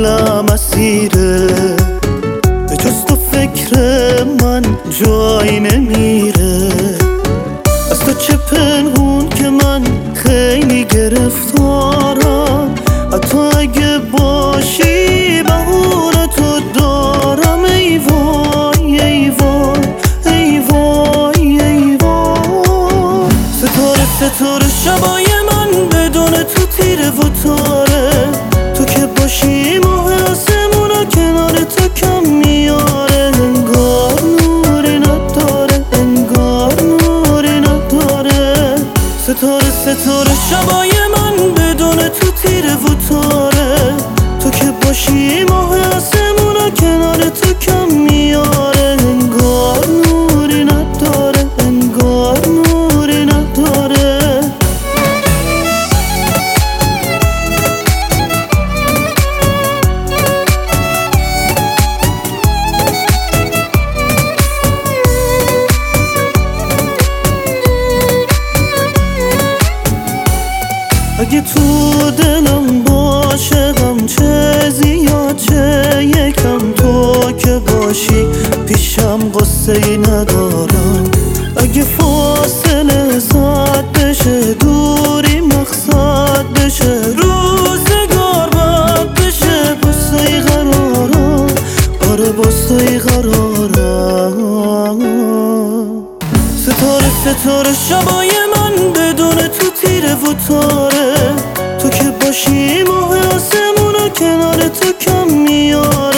دلم اسیره، به جز تو فکر من جایی نمیره. از تو چه پنهون که من خیلی گرفتارم، حتی اگه باشی بهونه تو دارم. ای وای ای وای ای وای ای وای. ستاره ستاره شبای من بدون تو تیره و تاره، تو که باشی ماه آسمونا کنار تو کم میاره. انگار نوری نداره، انگار نوری نداره. ستاره ستاره شبای من بدون تو تیره و تاره، تو که باشی ماه آسمونا کنار تو کم میاره. انگار نوری نداره، انگار نوری نداره. اگه تو دلم باشه غم چه زیاد چه یکم، تو که باشی پیشم قصه ای ندارم. اگه فاصله زد بشه دوری مقصد بشه، روزگار بد بشه بسه ای قرارم، آره بسه ای قرارم. ستاره ستاره شبای من بدون تو تیره و تاره، تو که باشی ماه آسمونا کنار تو کم میاره.